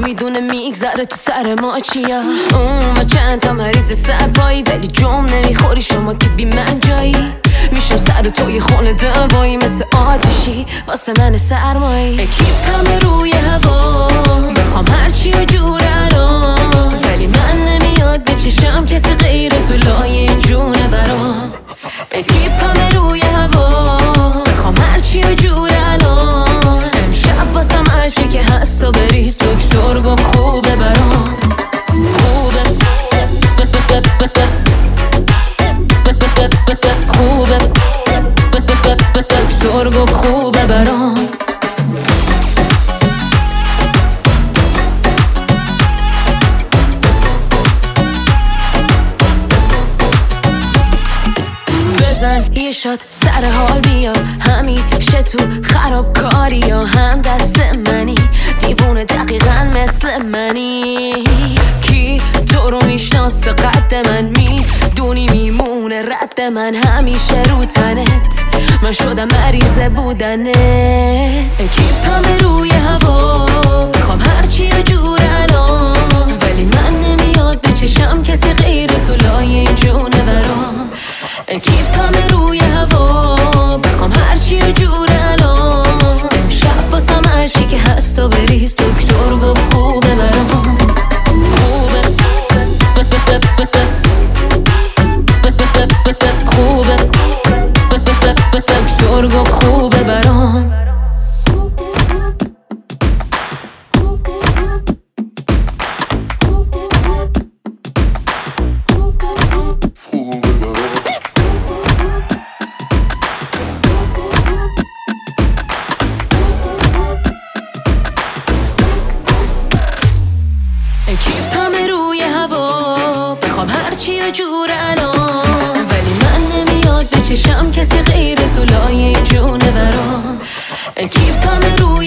نمیدونه میگذره تو سر ما چیا. و چند تا مریض سرپایی ولی جم نمیخوری شما که بی من جایی. میشم سر توی خونه دوایی مثل آتشی واسه من سرمایی. اکیپم روی هوا بخوام هرچی و جور الان، ولی من نمیاد به چشم کسی غیر تو لای این جونه برام. اکیپم روی هوا بخوام هرچی و جور الان، امشب واسم هرچی که هست و بریز. دکتر گفت خوبه برام، خوبه خوبه، دکتر گفت خوبه برام. بزن یه شات سر حال بیا، همیشه تو خرابکاری یا هم دست منی، دیوونه دقیقا مثل منی. کی تو رو میشناسه قد من، میدونی میمونه رد من همیشه رو تنت، من شدم مریض بودنت. اکیپم روی هوا میخوام هرچی و جور الان، ولی من نمیاد به چشم کسی غیر تو لای این جونه برام. اکیپم روی هوا بخوام هرچی و جور الان، امشب واسم هرچی که هست و بریز. دکتر گفت خوبه برام، خوبه خوبه، دکتر گفت خوبه برام. اکیپم روی هوا بخوام هرچی و جور الان، ولی من نمیاد به چشم کسی غیر تو لای جونه برام. اکیپم روی